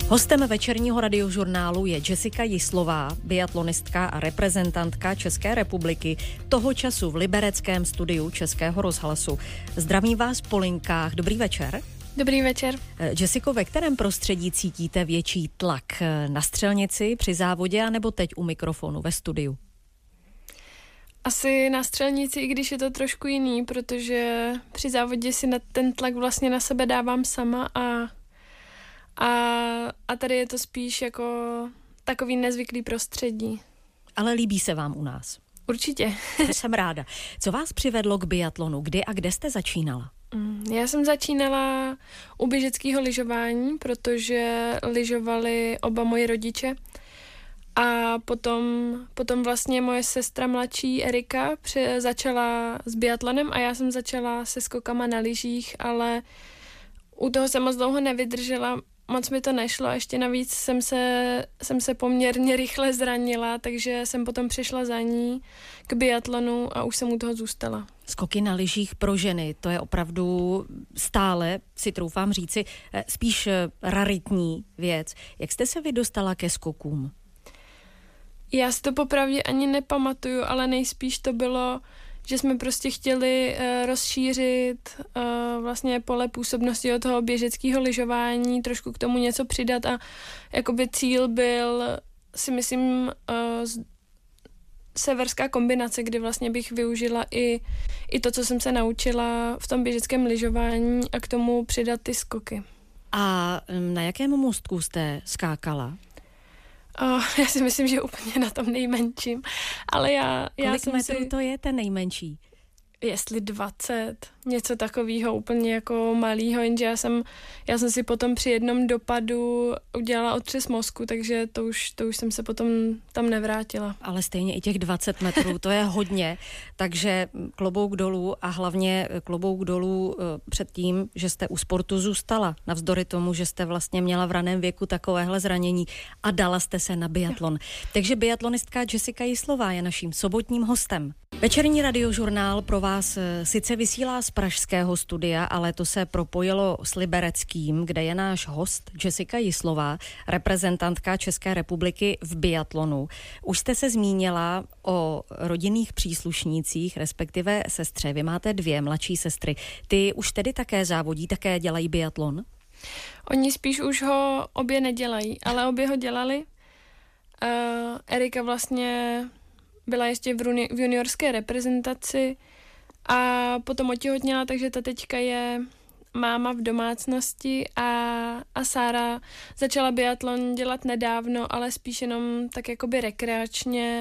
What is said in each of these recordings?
Hostem večerního radiožurnálu je Jessica Jislová, biatlonistka a reprezentantka České republiky, toho času v libereckém studiu Českého rozhlasu. Zdravím vás po linkách, dobrý večer. Dobrý večer. Jessico, ve kterém prostředí cítíte větší tlak? Na střelnici, při závodě, anebo teď u mikrofonu ve studiu? Asi na střelnici, i když je to trošku jiný, protože při závodě si ten tlak vlastně na sebe dávám sama a tady je to spíš jako takový nezvyklý prostředí. Ale líbí se vám u nás? Určitě. Jsem ráda. Co vás přivedlo k biatlonu? Kdy a kde jste začínala? Já jsem začínala u běžeckého lyžování, protože lyžovali oba moji rodiče. A potom vlastně moje sestra mladší Erika začala s biatlonem a já jsem začala se skokama na lyžích, ale u toho jsem moc dlouho nevydržela, moc mi to nešlo a ještě navíc jsem se poměrně rychle zranila, takže jsem potom přišla za ní k biatlonu a už jsem u toho zůstala. Skoky na lyžích pro ženy, to je opravdu stále, si troufám říci, spíš raritní věc. Jak jste se vy dostala ke skokům? Já si to popravdě ani nepamatuju, ale nejspíš to bylo, že jsme prostě chtěli rozšířit vlastně pole působnosti od toho běžeckého lyžování, trošku k tomu něco přidat a jakoby cíl byl, si myslím, severská kombinace, kdy vlastně bych využila i to, co jsem se naučila v tom běžeckém lyžování a k tomu přidat ty skoky. A na jakém můstku jste skákala? Já si myslím, že úplně na tom nejmenším, ale já Kolik jsem metrů to je ten nejmenší? Jestli 20, něco takového úplně jako malýho, jenže já jsem si potom při jednom dopadu udělala otřes mozku, takže to už jsem se potom tam nevrátila. Ale stejně i těch 20 metrů, to je hodně, takže klobouk dolů a hlavně klobouk dolů před tím, že jste u sportu zůstala, navzdory tomu, že jste vlastně měla v raném věku takovéhle zranění a dala jste se na biatlon. Takže biatlonistka Jessica Jislová je naším sobotním hostem. Večerní radiožurnál pro vás sice vysílá z pražského studia, ale to se propojilo s libereckým, kde je náš host Jessica Jislová, reprezentantka České republiky v biatlonu. Už jste se zmínila o rodinných příslušnících, respektive sestře. Vy máte 2 mladší sestry. Ty už tedy také závodí, také dělají biatlon? Oni spíš už ho obě nedělají, ale obě ho dělali. Erika vlastně byla ještě v juniorské reprezentaci a potom otěhotněla, takže ta teďka je máma v domácnosti a Sára začala biatlon dělat nedávno, ale spíš jenom tak jakoby rekreačně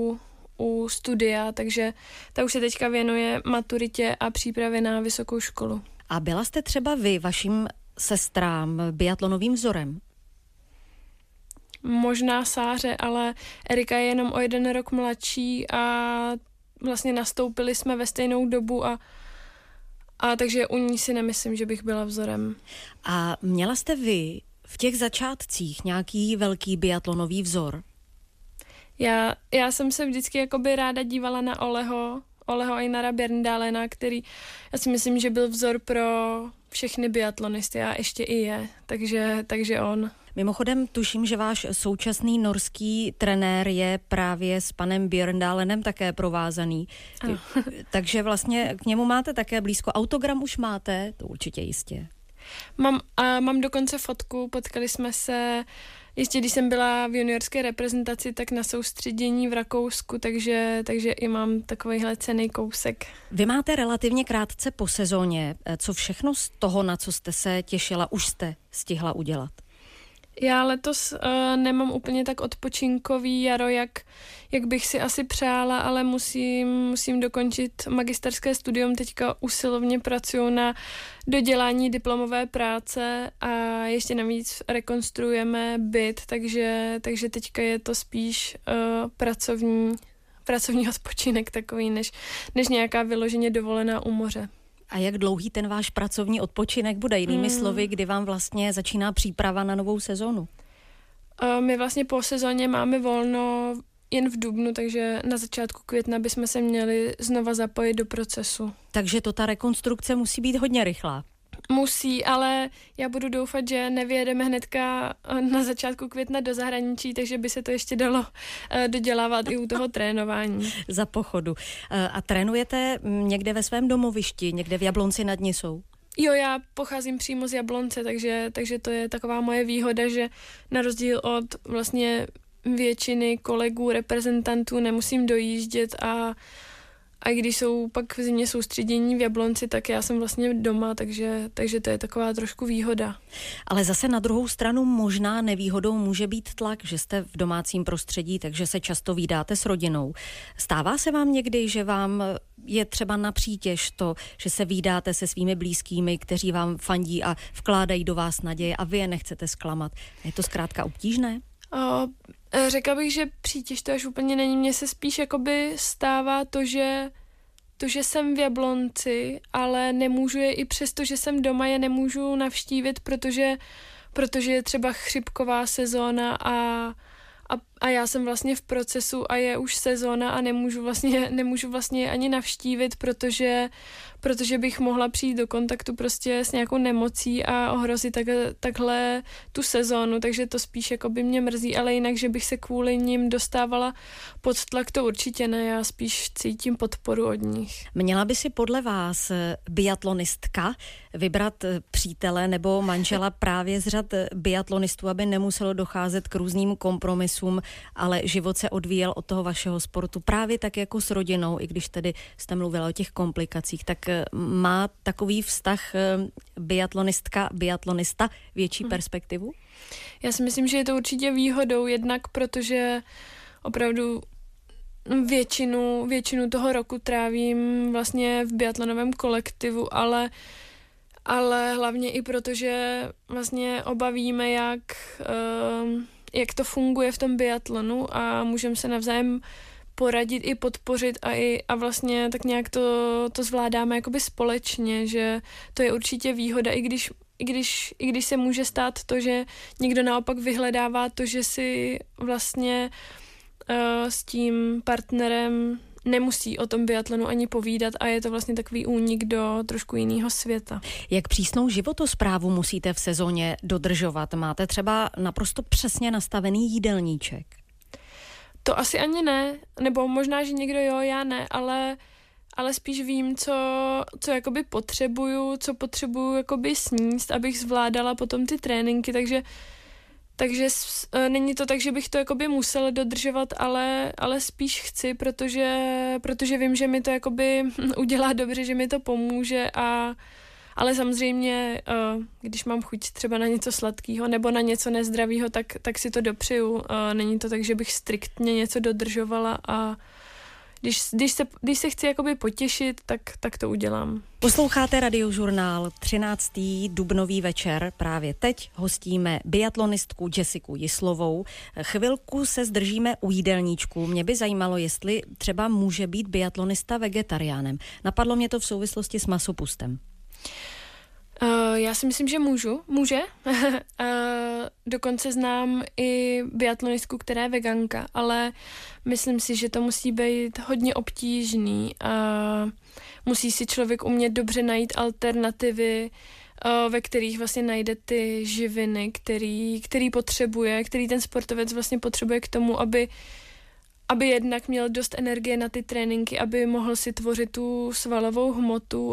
u studia, takže ta už se teďka věnuje maturitě a přípravě na vysokou školu. A byla jste třeba vy vašim sestrám biatlonovým vzorem? Možná Sáře, ale Erika je jenom o 1 rok mladší a vlastně nastoupili jsme ve stejnou dobu a takže u ní si nemyslím, že bych byla vzorem. A měla jste vy v těch začátcích nějaký velký biatlonový vzor? Já jsem se vždycky jakoby ráda dívala na Oleho Einara Bjerndalena, který já si myslím, že byl vzor pro všechny biatlonisty a ještě i je, takže on. Mimochodem tuším, že váš současný norský trenér je právě s panem Bjerndalenem také provázaný. Takže vlastně k němu máte také blízko. Autogram už máte? To určitě jistě. Mám dokonce fotku, potkali jsme se ještě když jsem byla v juniorské reprezentaci, tak na soustředění v Rakousku, takže i mám takovýhle cenný kousek. Vy máte relativně krátce po sezóně. Co všechno z toho, na co jste se těšila, už jste stihla udělat? Já letos nemám úplně tak odpočinkový jaro, jak bych si asi přála, ale musím dokončit magisterské studium. Teďka usilovně pracuju na dodělání diplomové práce a ještě navíc rekonstruujeme byt, takže teďka je to spíš pracovní odpočinek takový, než nějaká vyloženě dovolená u moře. A jak dlouhý ten váš pracovní odpočinek bude? Jinými slovy, kdy vám vlastně začíná příprava na novou sezónu? My vlastně po sezóně máme volno jen v dubnu, takže na začátku května bychom se měli znova zapojit do procesu. Takže ta rekonstrukce musí být hodně rychlá. Musí, ale já budu doufat, že nevyjedeme hnedka na začátku května do zahraničí, takže by se to ještě dalo dodělávat i u toho trénování. Za pochodu. A trénujete někde ve svém domovišti, někde v Jablonci nad Nisou? Jo, já pocházím přímo z Jablonce, takže to je taková moje výhoda, že na rozdíl od vlastně většiny kolegů, reprezentantů nemusím dojíždět a když jsou pak v zimě soustředění v Jablonci, tak já jsem vlastně doma, takže to je taková trošku výhoda. Ale zase na druhou stranu možná nevýhodou může být tlak, že jste v domácím prostředí, takže se často vídáte s rodinou. Stává se vám někdy, že vám je třeba na přítěž to, že se vídáte se svými blízkými, kteří vám fandí a vkládají do vás naděje a vy je nechcete zklamat? Je to zkrátka obtížné? Řekla bych, že přítěž to až úplně není. Mně se spíš jakoby stává to, že jsem v Jablonci, ale nemůžu je i přesto, že jsem doma, je nemůžu navštívit, protože je třeba chřipková sezóna a já jsem vlastně v procesu a je už sezóna a nemůžu vlastně ani navštívit, protože bych mohla přijít do kontaktu prostě s nějakou nemocí a ohrozit takhle tu sezónu, takže to spíš jako by mě mrzí, ale jinak, že bych se kvůli nim dostávala pod tlak, to určitě ne, já spíš cítím podporu od nich. Měla by si podle vás biatlonistka vybrat přítele nebo manžela právě z řad biatlonistů, aby nemuselo docházet k různým kompromisům, ale život se odvíjel od toho vašeho sportu právě tak jako s rodinou, i když tedy jste mluvila o těch komplikacích, tak má takový vztah biatlonista větší perspektivu? Já si myslím, že je to určitě výhodou, jednak protože opravdu většinu toho roku trávím vlastně v biatlonovém kolektivu, ale hlavně i protože vlastně oba víme, jak to funguje v tom biatlonu a můžeme se navzájem poradit i podpořit a vlastně tak nějak to zvládáme jakoby společně, že to je určitě výhoda, i když se může stát to, že někdo naopak vyhledává to, že si vlastně s tím partnerem nemusí o tom biatlonu ani povídat a je to vlastně takový únik do trošku jiného světa. Jak přísnou životosprávu musíte v sezóně dodržovat? Máte třeba naprosto přesně nastavený jídelníček? To asi ani ne, nebo možná, že někdo jo, já ne, ale spíš vím, co jakoby potřebuju, co potřebuju jakoby sníst, abych zvládala potom ty tréninky, takže není to tak, že bych to jakoby musela dodržovat, ale spíš chci, protože vím, že mi to jakoby udělá dobře, že mi to pomůže ale samozřejmě, když mám chuť třeba na něco sladkého nebo na něco nezdravého, tak si to dopřeju. Není to tak, že bych striktně něco dodržovala a když se chci jakoby potěšit, tak to udělám. Posloucháte Radiožurnál, 13. dubnový večer. Právě teď hostíme biatlonistku Jessiku Jislovou. Chvilku se zdržíme u jídelníčku. Mě by zajímalo, jestli třeba může být biatlonista vegetariánem. Napadlo mě to v souvislosti s masopustem. Já si myslím, že může. Dokonce znám i biatlonistku, která je veganka, ale myslím si, že to musí být hodně obtížný a musí si člověk umět dobře najít alternativy, ve kterých vlastně najde ty živiny, který potřebuje, který ten sportovec vlastně potřebuje k tomu, aby jednak měl dost energie na ty tréninky, aby mohl si tvořit tu svalovou hmotu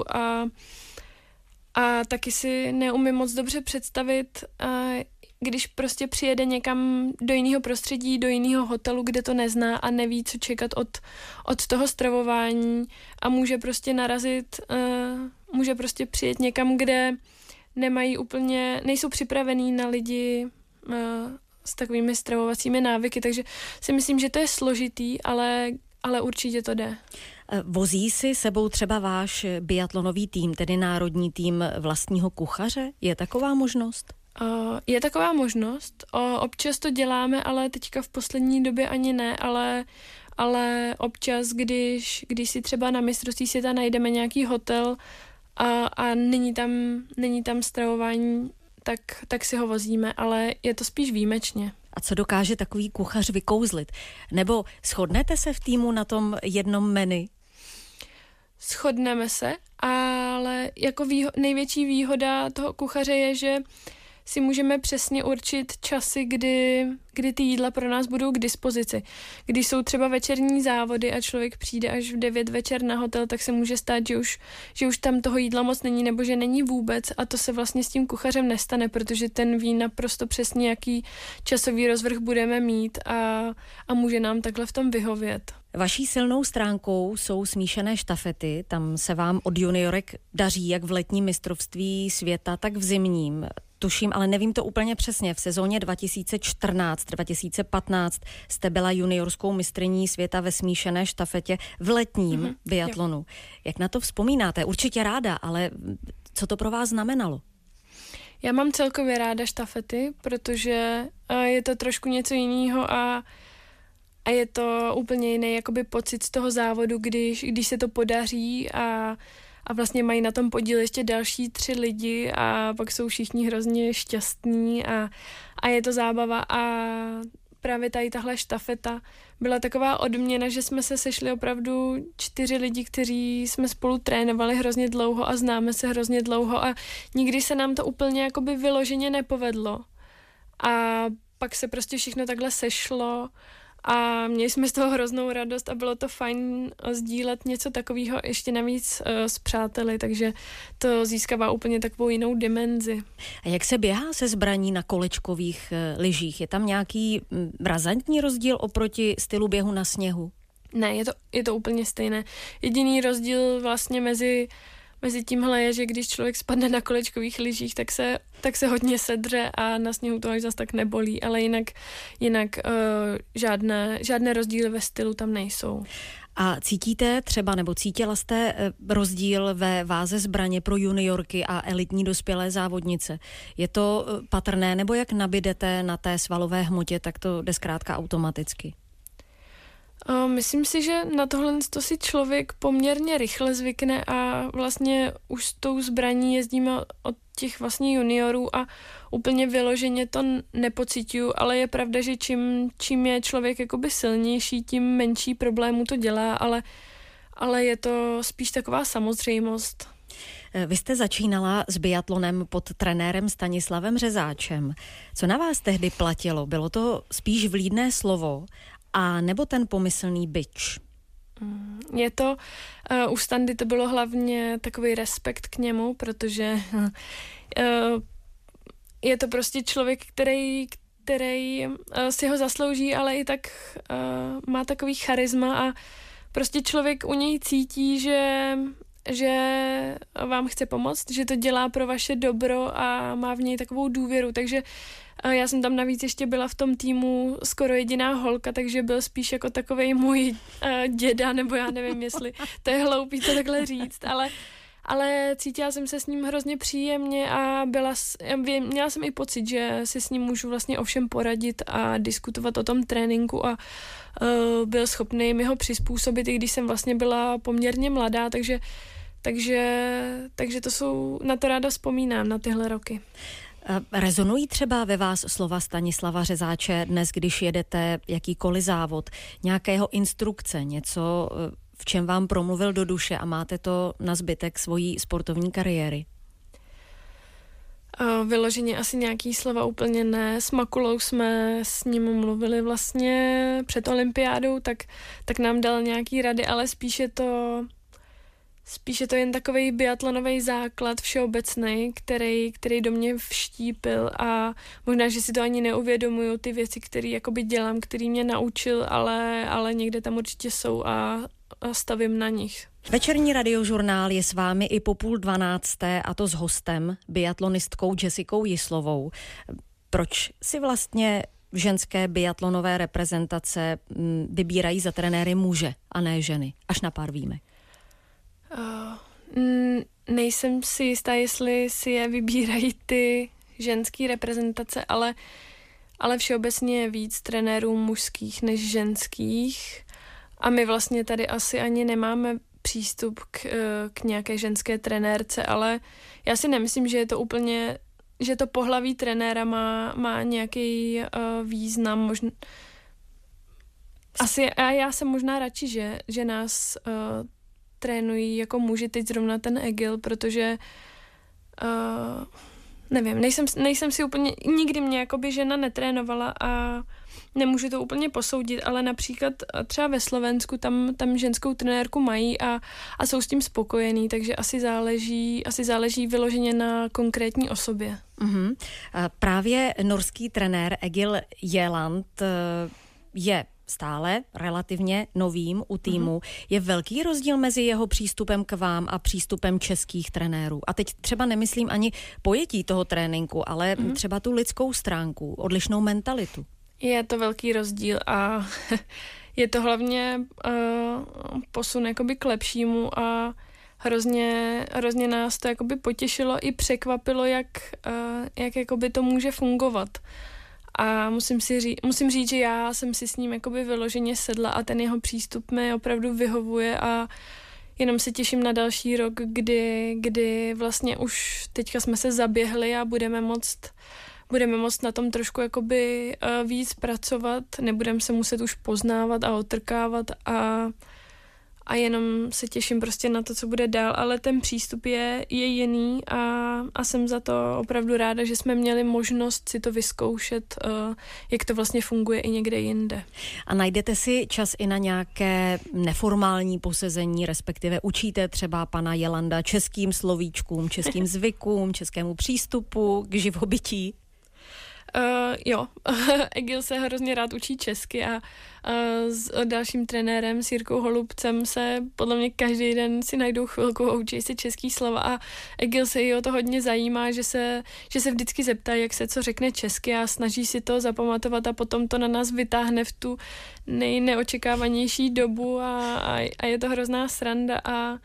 a taky si neumím moc dobře představit, když prostě přijede někam do jiného prostředí, do jiného hotelu, kde to nezná a neví, co čekat od toho stravování a může prostě narazit, může prostě přijet někam, kde nejsou připravený na lidi s takovými stravovacími návyky, takže si myslím, že to je složitý, ale určitě to jde. Vozí si sebou třeba váš biatlonový tým, tedy národní tým vlastního kuchaře? Je taková možnost? Je taková možnost. Občas to děláme, ale teďka v poslední době ani ne, ale občas, když si třeba na mistrovství světa najdeme nějaký hotel a není tam stravování, tak si ho vozíme, ale je to spíš výjimečně. A co dokáže takový kuchař vykouzlit? Nebo shodnete se v týmu na tom jednom menu? shodneme se, ale jako největší výhoda toho kuchaře je, že si můžeme přesně určit časy, kdy ty jídla pro nás budou k dispozici. Když jsou třeba večerní závody a člověk přijde až v 9 večer na hotel, tak se může stát, že už tam toho jídla moc není, nebo že není vůbec, a to se vlastně s tím kuchařem nestane, protože ten ví naprosto přesně, jaký časový rozvrh budeme mít a může nám takhle v tom vyhovět. Vaší silnou stránkou jsou smíšené štafety, tam se vám od juniorek daří jak v letním mistrovství světa, tak v zimním. Tuším, ale nevím to úplně přesně. V sezóně 2014-2015 jste byla juniorskou mistryní světa ve smíšené štafetě v letním biatlonu. Jo. Jak na to vzpomínáte? Určitě ráda, ale co to pro vás znamenalo? Já mám celkově ráda štafety, protože je to trošku něco jiného a je to úplně jiný jakoby pocit z toho závodu, když se to podaří a vlastně mají na tom podíl ještě další 3 lidi a pak jsou všichni hrozně šťastní a je to zábava a právě tady tahle štafeta byla taková odměna, že jsme se sešli opravdu 4 lidi, kteří jsme spolu trénovali hrozně dlouho a známe se hrozně dlouho a nikdy se nám to úplně jakoby vyloženě nepovedlo. A pak se prostě všechno takhle sešlo a měli jsme z toho hroznou radost a bylo to fajn sdílet něco takového ještě navíc s přáteli, takže to získává úplně takovou jinou dimenzi. A jak se běhá se zbraní na kolečkových lyžích? Je tam nějaký razantní rozdíl oproti stylu běhu na sněhu? Ne, je to úplně stejné. Jediný rozdíl vlastně mezi tímhle je, že když člověk spadne na kolečkových lyžích, tak se hodně sedře a na sněhu to až zas tak nebolí, ale jinak žádné rozdíly ve stylu tam nejsou. A cítíte třeba, nebo cítila jste rozdíl ve váze zbraně pro juniorky a elitní dospělé závodnice? Je to patrné, nebo jak nabydete na té svalové hmotě, tak to jde zkrátka automaticky? Myslím si, že na tohle to si člověk poměrně rychle zvykne a vlastně už s tou zbraní jezdíme od těch vlastně juniorů a úplně vyloženě to nepociťuju, ale je pravda, že čím je člověk jakoby silnější, tím menší problémů to dělá, ale je to spíš taková samozřejmost. Vy jste začínala s biatlonem pod trenérem Stanislavem Řezáčem. Co na vás tehdy platilo? Bylo to spíš vlídné slovo, a nebo ten pomyslný bič? Je to, u Standy to bylo hlavně takový respekt k němu, protože je to prostě člověk, který si ho zaslouží, ale i tak má takový charisma a prostě člověk u něj cítí, že vám chce pomoct, že to dělá pro vaše dobro a má v něj takovou důvěru, takže já jsem tam navíc ještě byla v tom týmu skoro jediná holka, takže byl spíš jako takovej můj děda, nebo já nevím, jestli to je hloupý to takhle říct, ale cítila jsem se s ním hrozně příjemně a měla jsem i pocit, že si s ním můžu vlastně o všem poradit a diskutovat o tom tréninku a byl schopný mi ho přizpůsobit, i když jsem vlastně byla poměrně mladá, takže to na to ráda vzpomínám, na tyhle roky. Rezonují třeba ve vás slova Stanislava Řezáče dnes, když jedete jakýkoliv závod, nějakého instrukce, něco, v čem vám promluvil do duše a máte to na zbytek svojí sportovní kariéry? Vyloženě asi nějaký slova úplně ne. S Makulou jsme s ním mluvili vlastně před olympiádou, tak nám dal nějaký rady, ale spíš je to jen takovej biatlonový základ všeobecný, který do mě vštípil a možná, že si to ani neuvědomuju, ty věci, které jakoby dělám, který mě naučil, ale někde tam určitě jsou a stavím na nich. Večerní radiožurnál je s vámi i po 11:30 a to s hostem, biatlonistkou Jessicou Jislovou. Proč si vlastně ženské biatlonové reprezentace vybírají za trenéry muže a ne ženy? Až na pár výjimek. Nejsem si jistá, jestli si je vybírají ty ženský reprezentace, ale všeobecně je víc trenérů mužských než ženských a my vlastně tady asi ani nemáme přístup k nějaké ženské trenérce, ale já si nemyslím, že je to úplně, že to pohlaví trenéra má nějaký význam, možná. Asi a já jsem možná radši, že nás trénují jako muži, teď zrovna ten Egil, protože nevím, nejsem si úplně, nikdy mě jakoby žena netrénovala a nemůžu to úplně posoudit, ale například třeba ve Slovensku tam ženskou trenérku mají a jsou s tím spokojení, takže asi záleží vyloženě na konkrétní osobě. Mm-hmm. Právě norský trenér Egil Hjelland je stále relativně novým u týmu. Je velký rozdíl mezi jeho přístupem k vám a přístupem českých trenérů. A teď třeba nemyslím ani pojetí toho tréninku, ale třeba tu lidskou stránku, odlišnou mentalitu. Je to velký rozdíl a je to hlavně posun jakoby k lepšímu a hrozně nás to jakoby potěšilo i překvapilo, jak jakoby to může fungovat. A musím říct, že já jsem si s ním jakoby vyloženě sedla a ten jeho přístup mi opravdu vyhovuje a jenom se těším na další rok, kdy vlastně už teďka jsme se zaběhli a budeme moct na tom trošku jakoby víc pracovat, nebudeme se muset už poznávat a otrkávat a jenom se těším prostě na to, co bude dál, ale ten přístup je jiný a jsem za to opravdu ráda, že jsme měli možnost si to vyzkoušet, jak to vlastně funguje i někde jinde. A najdete si čas i na nějaké neformální posezení, respektive učíte třeba pana Hjelanda českým slovíčkům, českým zvykům, českému přístupu k živobytí? Jo, Egil se hrozně rád učí česky a s dalším trenérem, s Jirkou Holubcem se podle mě každý den si najdou chvilku a učí se český slova a Egil se i o to hodně zajímá, že se vždycky zeptá, jak se co řekne česky a snaží si to zapamatovat a potom to na nás vytáhne v tu nejneočekávanější dobu a je to hrozná sranda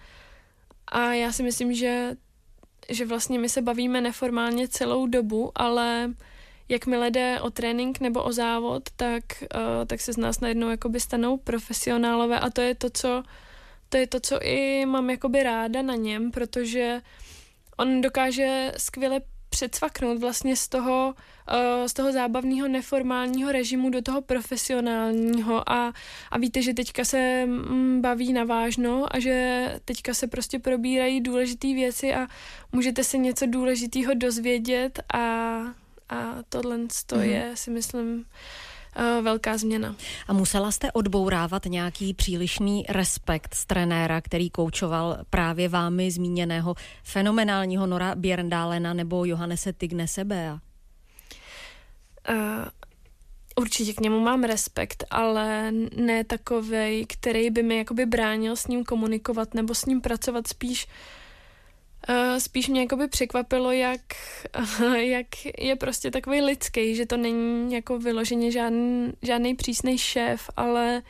a já si myslím, že vlastně my se bavíme neformálně celou dobu, ale jakmile jde o trénink nebo o závod, tak se z nás najednou jakoby stanou profesionálové a to je to, co i mám jakoby ráda na něm, protože on dokáže skvěle předsvaknout vlastně z toho zábavného neformálního režimu do toho profesionálního a víte, že teďka se baví navážno a že teďka se prostě probírají důležité věci a můžete se něco důležitého dozvědět a tohle je, si myslím, velká změna. A musela jste odbourávat nějaký přílišný respekt z trenéra, který koučoval právě vámi zmíněného fenomenálního Nora Bjerndalena nebo Johannese Tignes Bea? Určitě k němu mám respekt, ale ne takovej, který by mi jakoby bránil s ním komunikovat nebo s ním pracovat, spíš mě jakoby překvapilo, jak je prostě takový lidský, že to není jako vyloženě žádný přísnej šéf, ale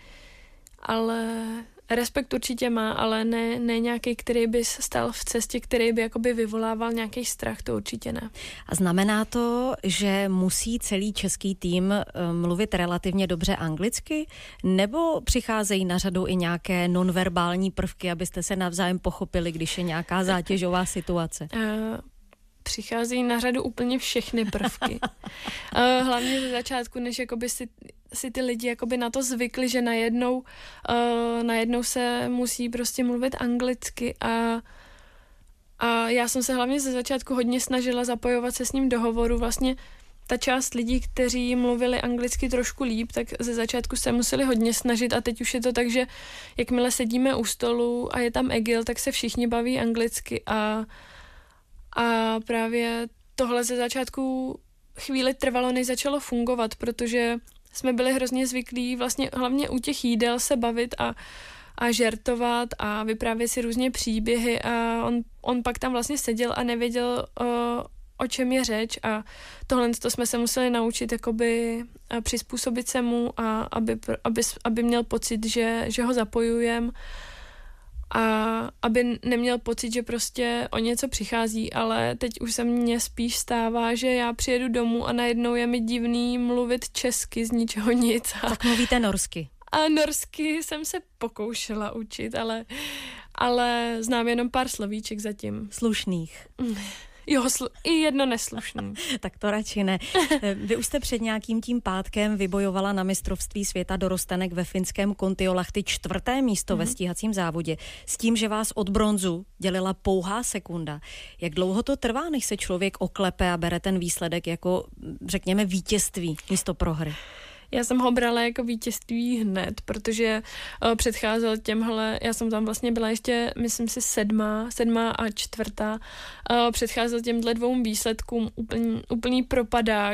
respekt určitě má, ale ne nějaký, který by stál v cestě, který by jakoby vyvolával nějaký strach, to určitě ne. A znamená to, že musí celý český tým mluvit relativně dobře anglicky? Nebo přicházejí na řadu i nějaké nonverbální prvky, abyste se navzájem pochopili, když je nějaká zátěžová situace? Přicházejí na řadu úplně všechny prvky. Hlavně ze začátku, než jakoby si ty lidi jakoby na to zvykli, že najednou se musí prostě mluvit anglicky a já jsem se hlavně ze začátku hodně snažila zapojovat se s ním do hovoru. Vlastně ta část lidí, kteří mluvili anglicky trošku líp, tak ze začátku se museli hodně snažit a teď už je to tak, že jakmile sedíme u stolu a je tam Egil, tak se všichni baví anglicky a právě tohle ze začátku chvíli trvalo, než začalo fungovat, protože jsme byli hrozně zvyklí vlastně hlavně u těch jídel se bavit a žertovat a vyprávět si různě příběhy a on pak tam vlastně seděl a nevěděl, o čem je řeč a tohle to jsme se museli naučit jakoby přizpůsobit se mu a aby měl pocit, že ho zapojujeme a aby neměl pocit, že prostě o něco přichází, ale teď už se mně spíš stává, že já přijedu domů a najednou je mi divný mluvit česky z ničeho nic. Tak mluvíte norsky. A norsky jsem se pokoušela učit, ale znám jenom pár slovíček zatím. Slušných. i jedno neslušný. Tak to radši ne. Vy už jste před nějakým tím pátkem vybojovala na mistrovství světa dorostenek ve finském Kontiolahti 4. místo ve stíhacím závodě s tím, že vás od bronzu dělila pouhá sekunda. Jak dlouho to trvá, než se člověk oklepe a bere ten výsledek jako, řekněme, vítězství místo prohry? Já jsem ho brala jako vítězství hned, protože předcházel těmhle, já jsem tam vlastně byla ještě, myslím si, sedmá a čtvrtá, předcházel těmhle 2 výsledkům úplný propadák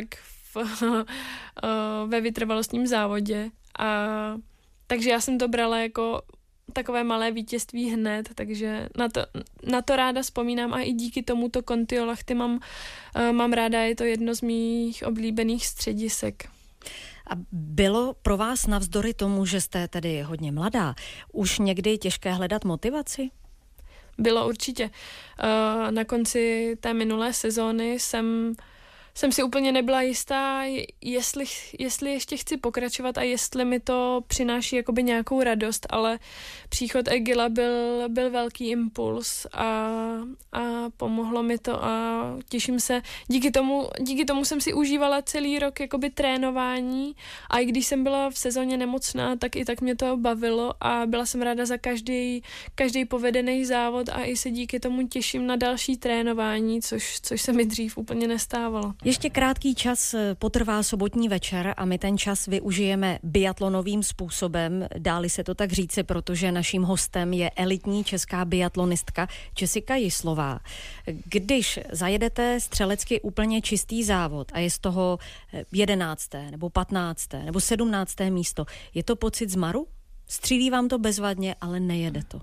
ve vytrvalostním závodě. Takže já jsem to brala jako takové malé vítězství hned, takže na to ráda vzpomínám a i díky tomuto Kontiolahti mám ráda, je to jedno z mých oblíbených středisek. A bylo pro vás navzdory tomu, že jste tedy hodně mladá, už někdy těžké hledat motivaci? Bylo určitě. Na konci té minulé sezóny jsem si úplně nebyla jistá, jestli ještě chci pokračovat a jestli mi to přináší jakoby nějakou radost, ale příchod Egila byl velký impuls a pomohlo mi to a těším se. Díky tomu jsem si užívala celý rok jakoby trénování a i když jsem byla v sezóně nemocná, tak i tak mě to bavilo a byla jsem ráda za každý povedený závod a i se díky tomu těším na další trénování, což se mi dřív úplně nestávalo. Ještě krátký čas potrvá sobotní večer a my ten čas využijeme biatlonovým způsobem, dáli se to tak říci, protože naším hostem je elitní česká biatlonistka Jessica Jislová. Když zajedete střelecky úplně čistý závod a je z toho 11. nebo 15. nebo 17. místo, je to pocit zmaru? Střílí vám to bezvadně, ale nejede to?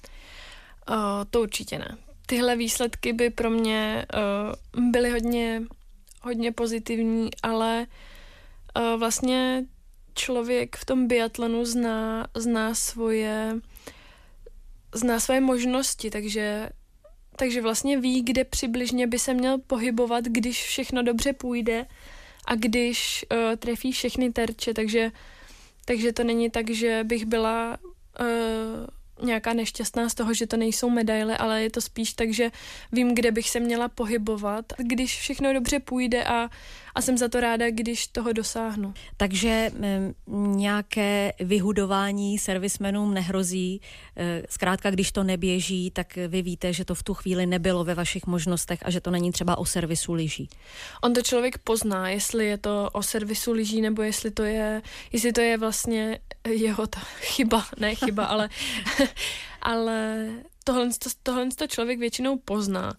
To určitě ne. Tyhle výsledky by pro mě byly hodně pozitivní, ale vlastně člověk v tom biatlonu zná svoje možnosti, takže vlastně ví, kde přibližně by se měl pohybovat, když všechno dobře půjde a když trefí všechny terče, takže to není tak, že bych byla nějaká nešťastná z toho, že to nejsou medaile, ale je to spíš tak, že vím, kde bych se měla pohybovat, když všechno dobře půjde a jsem za to ráda, když toho dosáhnu. Takže nějaké vyhudování servismenům nehrozí. Zkrátka, když to neběží, tak vy víte, že to v tu chvíli nebylo ve vašich možnostech a že to není třeba o servisu lyží. On to člověk pozná, jestli je to o servisu lyží, nebo jestli to je vlastně jeho ta chyba, ne chyba, ale tohle to člověk většinou pozná.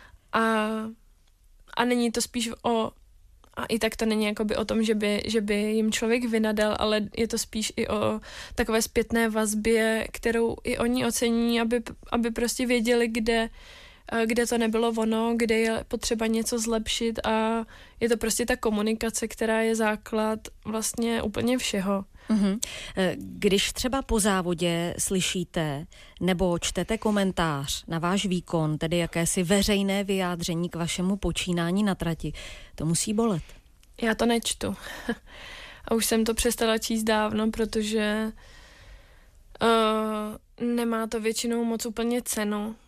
A není to spíš a i tak to není jakoby o tom, že by jim člověk vynadal, ale je to spíš i o takové zpětné vazbě, kterou i oni ocení, aby prostě věděli, kde to nebylo ono, kde je potřeba něco zlepšit a je to prostě ta komunikace, která je základ vlastně úplně všeho. Mm-hmm. Když třeba po závodě slyšíte nebo čtete komentář na váš výkon, tedy jakési veřejné vyjádření k vašemu počínání na trati, to musí bolet. Já to nečtu. A už jsem to přestala číst dávno, protože nemá to většinou moc úplně cenu.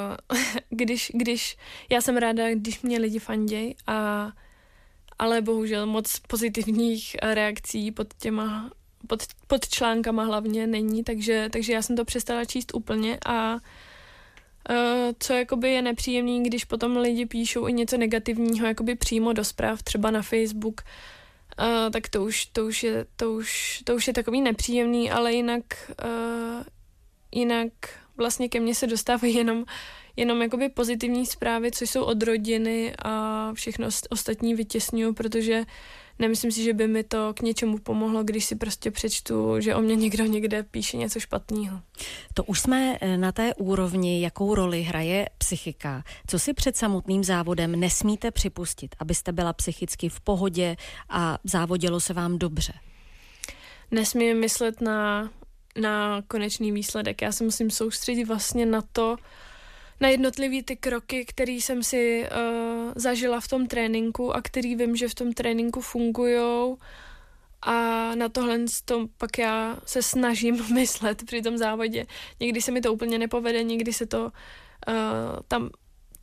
Když já jsem ráda, když mě lidi fanděj, ale bohužel moc pozitivních reakcí pod článkama hlavně není, takže já jsem to přestala číst úplně a co jakoby je nepříjemný, když potom lidi píšou i něco negativního jakoby přímo do zpráv, třeba na Facebook, tak to už je takový nepříjemný, ale jinak vlastně ke mně se dostávají jenom jakoby pozitivní zprávy, co jsou od rodiny a všechno ostatní vytěsňuju, protože nemyslím si, že by mi to k něčemu pomohlo, když si prostě přečtu, že o mě někdo někde píše něco špatného. To už jsme na té úrovni, jakou roli hraje psychika. Co si před samotným závodem nesmíte připustit, abyste byla psychicky v pohodě a závodilo se vám dobře? Nesmím myslet na konečný výsledek. Já se musím soustředit vlastně na jednotlivý ty kroky, které jsem si zažila v tom tréninku a který vím, že v tom tréninku fungujou a na tohle pak já se snažím myslet při tom závodě. Někdy se mi to úplně nepovede, někdy se to tam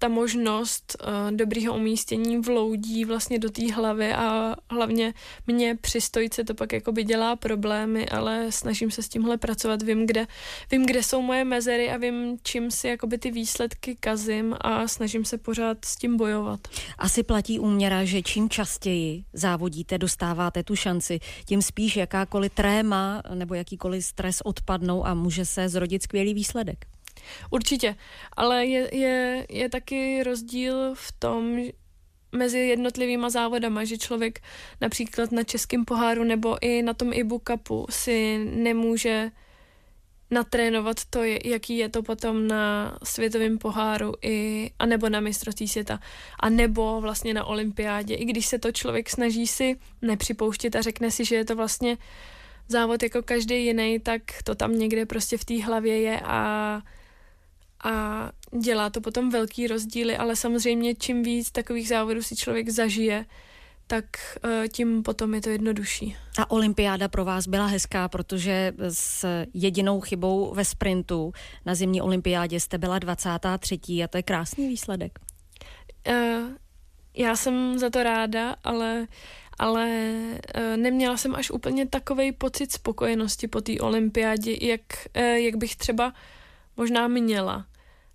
ta možnost dobrýho umístění vloudí vlastně do té hlavy a hlavně mě při stojce to pak jakoby dělá problémy, ale snažím se s tímhle pracovat, vím, kde jsou moje mezery a vím, čím si jakoby ty výsledky kazím a snažím se pořád s tím bojovat. Asi platí úměra, že čím častěji závodíte, dostáváte tu šanci, tím spíš jakákoliv tréma nebo jakýkoliv stres odpadnou a může se zrodit skvělý výsledek. Určitě, ale je taky rozdíl v tom mezi jednotlivýma závodama, že člověk například na českém poháru nebo i na tom IBU Cupu si nemůže natrénovat to, jaký je to potom na světovém poháru a nebo na mistrovství světa, a nebo vlastně na olympiádě. I když se to člověk snaží si nepřipouštět a řekne si, že je to vlastně závod jako každý jiný, tak to tam někde prostě v té hlavě je a dělá to potom velký rozdíly, ale samozřejmě čím víc takových závodů si člověk zažije, tak tím potom je to jednodušší. A olympiáda pro vás byla hezká, protože s jedinou chybou ve sprintu na zimní olympiádě jste byla 23. a to je krásný výsledek. Já jsem za to ráda, ale neměla jsem až úplně takovej pocit spokojenosti po té olympiádě, jak bych třeba možná měla.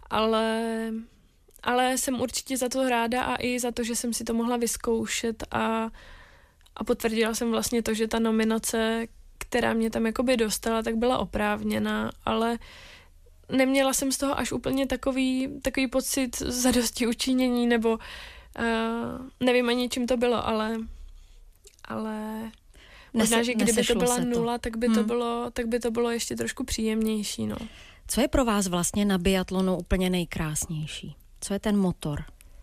Ale jsem určitě za to ráda a i za to, že jsem si to mohla vyzkoušet a potvrdila jsem vlastně to, že ta nominace, která mě tam jakoby dostala, tak byla oprávněná, ale neměla jsem z toho až úplně takový pocit zadosti učinění, nebo nevím ani čím to bylo, ale možná, že kdyby to byla nula, tak by to bylo ještě trošku příjemnější, no. Co je pro vás vlastně na biatlonu úplně nejkrásnější? Co je ten motor?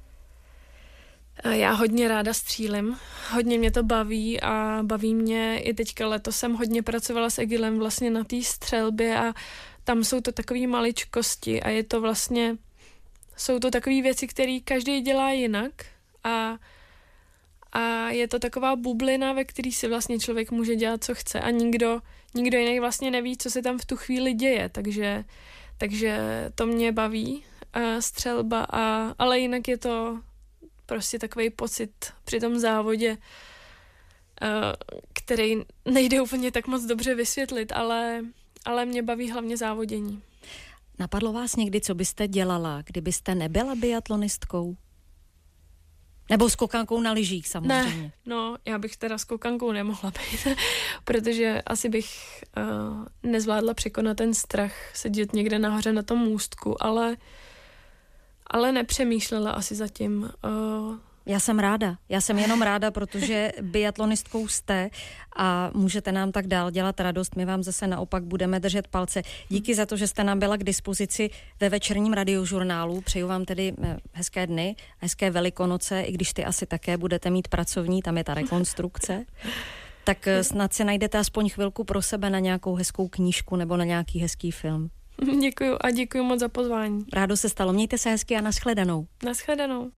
Já hodně ráda střílím, hodně mě to baví a baví mě i teďka letos jsem hodně pracovala s Egilem vlastně na té střelbě a tam jsou to takové maličkosti a je to vlastně, jsou to takové věci, které každý dělá jinak a je to taková bublina, ve který si vlastně člověk může dělat, co chce a nikdo jiný vlastně neví, co se tam v tu chvíli děje, takže to mě baví, střelba, ale jinak je to prostě takový pocit při tom závodě, který nejde úplně tak moc dobře vysvětlit, ale mě baví hlavně závodění. Napadlo vás někdy, co byste dělala, kdybyste nebyla biatlonistkou? Nebo skokankou na lyžích samozřejmě. Ne, no, já bych teda skokankou nemohla být, protože asi bych nezvládla překonat ten strach sedět někde nahoře na tom můstku, ale nepřemýšlela asi zatím. Já jsem jenom ráda, protože biatlonistkou jste a můžete nám tak dál dělat radost. My vám zase naopak budeme držet palce. Díky za to, že jste nám byla k dispozici ve večerním radiožurnálu. Přeju vám tedy hezké dny, hezké Velikonoce, i když ty asi také budete mít pracovní, tam je ta rekonstrukce. Tak snad si najdete aspoň chvilku pro sebe na nějakou hezkou knížku nebo na nějaký hezký film. Děkuju a děkuju moc za pozvání. Rádo se stalo. Mějte se hezky a nashledanou. Nashledanou.